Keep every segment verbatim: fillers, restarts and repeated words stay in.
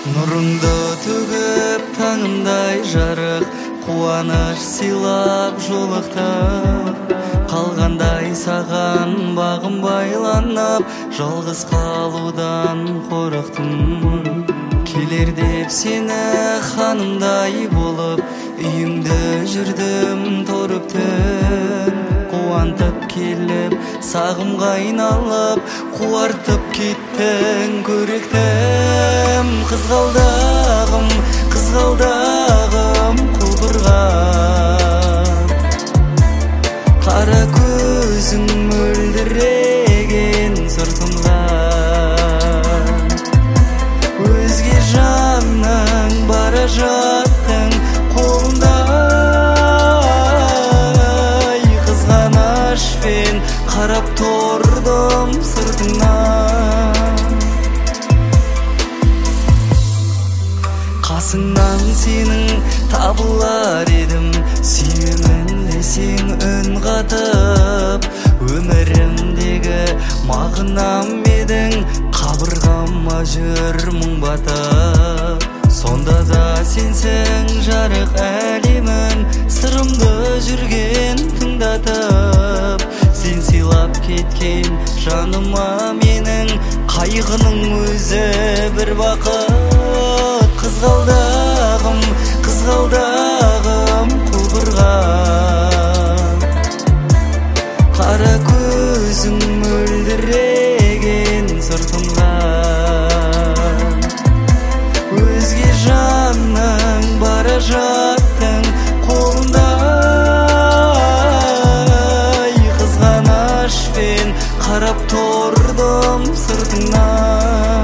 Нұрыңды төгіп таңымдай жарық, қуаныш сыйлап жолықтым. Қалғандай саған бағым байланып, жалғыз қалудан қорықтым. Келер деп сені ханымдай болып, үйіңді жүрдім торып түн. Қуантып келіп, сағымға айналып, қуартып кеттің көріктім. Қызғалдағым, қызғалдағым құлпырған, қара көзің мөлдіреген сыртымға. Өзге жанның бара жаттың қолында, қызғанышпен қарап тұрдым сыртыңнан. Қасыңнан сенің табылар едім, сүйемін десең үн қатып. Өмірімдегі мағынам едің, қабырғама жүр мұң батып. Сонда да сенсің жарық әлемін, сырымды жүрген тыңдатып. Сен сыйлап кеткен жаныма менің, қайғының өзі бір бақыт. Қызғалдағым, қызғалдағым құлпырған, қара көзің мөлдіреген сыртымға. Өзге жанның бара жаттың қолында, қызғанышпен қарап тұрдым сыртыңнан.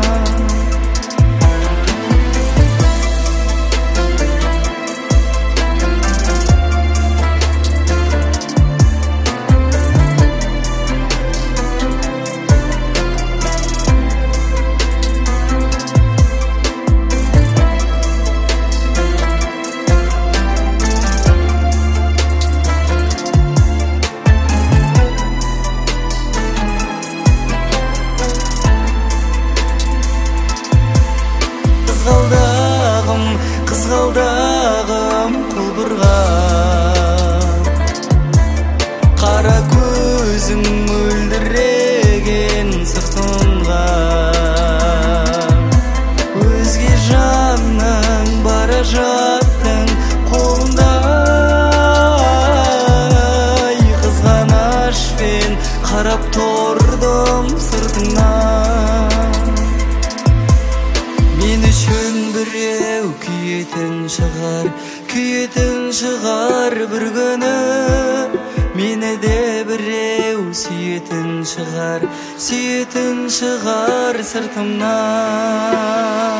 Қызғалдағым, қызғалдағым құлпырған, қара көзің мөлдіреген сыртымға. Өзге жанның бара жаттың қолында, қызғанышпен қарап тұрдым сыртыңнан. Мен үшін біреу күйетін шығар, күйетін шығар бір күні. Мені де біреу сүйетін шығар, сүйетін шығар сыртымнан.